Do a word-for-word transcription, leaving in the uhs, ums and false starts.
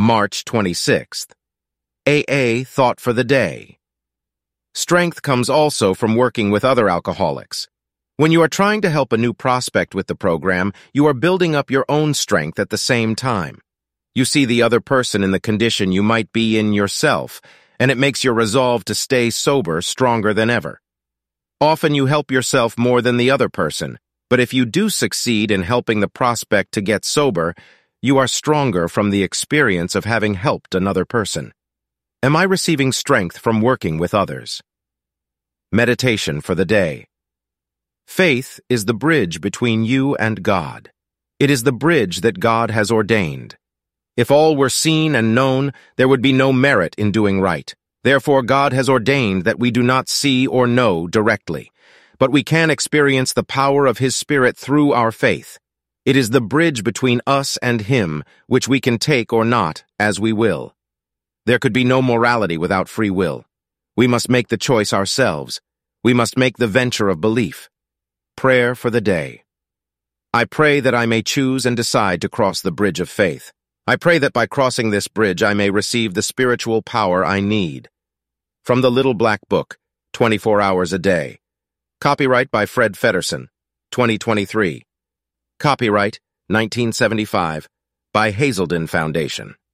March twenty-sixth. A A Thought for the Day. Strength comes also from working with other alcoholics. When you are trying to help a new prospect with the program, you are building up your own strength at the same time. You see the other person in the condition you might be in yourself, and it makes your resolve to stay sober stronger than ever. Often you help yourself more than the other person, but if you do succeed in helping the prospect to get sober, you are stronger from the experience of having helped another person. Am I receiving strength from working with others? Meditation for the day. Faith is the bridge between you and God. It is the bridge that God has ordained. If all were seen and known, there would be no merit in doing right. Therefore, God has ordained that we do not see or know directly, but we can experience the power of His Spirit through our faith. It is the bridge between us and Him, which we can take or not, as we will. There could be no morality without free will. We must make the choice ourselves. We must make the venture of belief. Prayer for the day. I pray that I may choose and decide to cross the bridge of faith. I pray that by crossing this bridge I may receive the spiritual power I need. From the Little Black Book, twenty-four hours a day. Copyright by Fred Feddersen, twenty twenty-three. Copyright nineteen seventy-five by Hazelden Foundation.